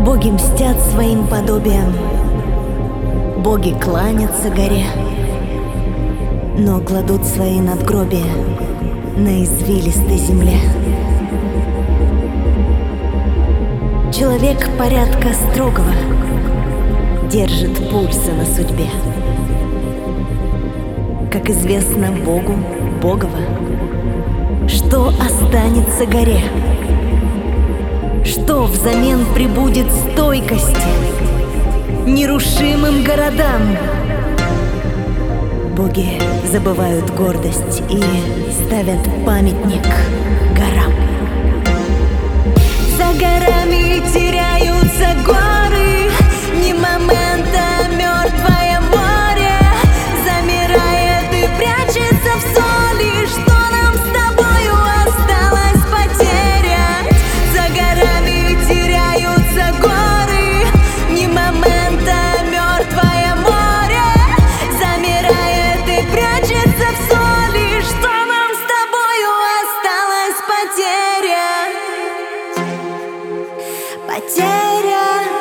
Боги мстят своим подобием, боги кланятся горе, но кладут свои надгробия на извилистой земле. Человек порядка строгого держит пульсы на судьбе. Как известно Богу Богово, что останется горе, что взамен прибудет стойкости нерушимым городам. Боги забывают гордость и ставят памятник горам. За горами теряются горы, ни момента мертвое море замирает и прячется в соли. Что нам с тобою осталось потерять? За горами теряются горы, ни момента мертвое море замирает и прячется в соли. Что нам с тобою осталось потерять? Потеря.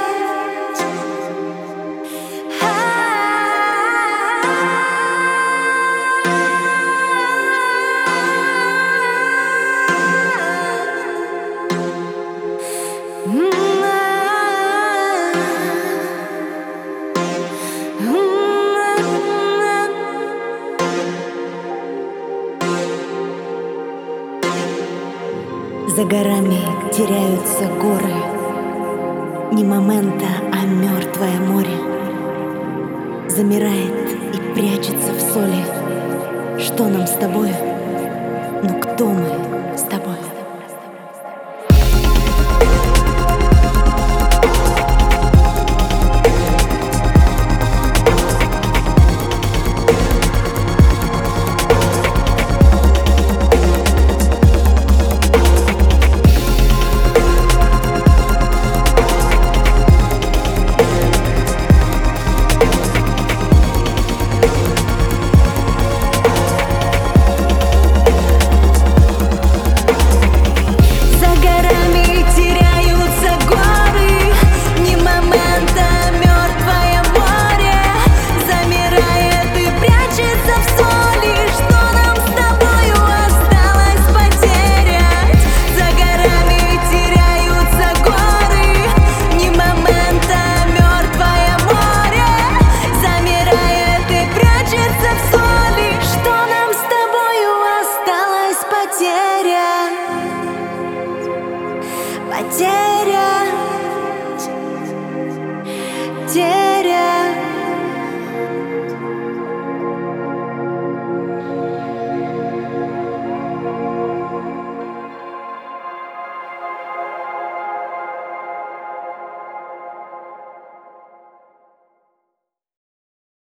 За горами теряются горы, не момента, а мертвое море замирает и прячется в соли. Что нам с тобою? Ну кто мы с тобой? Потеря.